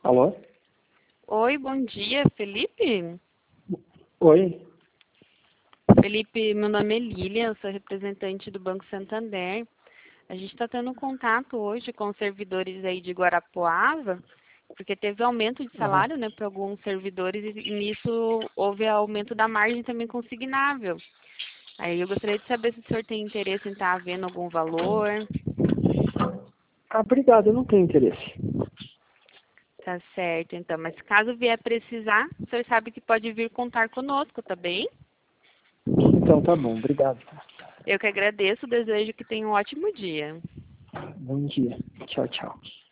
Alô? Oi, bom dia, Felipe? Oi? Felipe, meu nome é Lília, eu sou representante do Banco Santander. A gente está tendo um contato hoje com os servidores aí de Guarapuava, porque teve aumento de Aham. salário, né, para alguns servidores e nisso houve aumento da margem também consignável. Aí eu gostaria de saber se o senhor tem interesse em estar havendo algum valor. Obrigado, eu não tenho interesse. Tá certo, então. Mas caso vier precisar, o senhor sabe que pode vir contar conosco, tá bem? Então tá bom, obrigado. Eu que agradeço, desejo que tenha um ótimo dia. Bom dia. Tchau, tchau.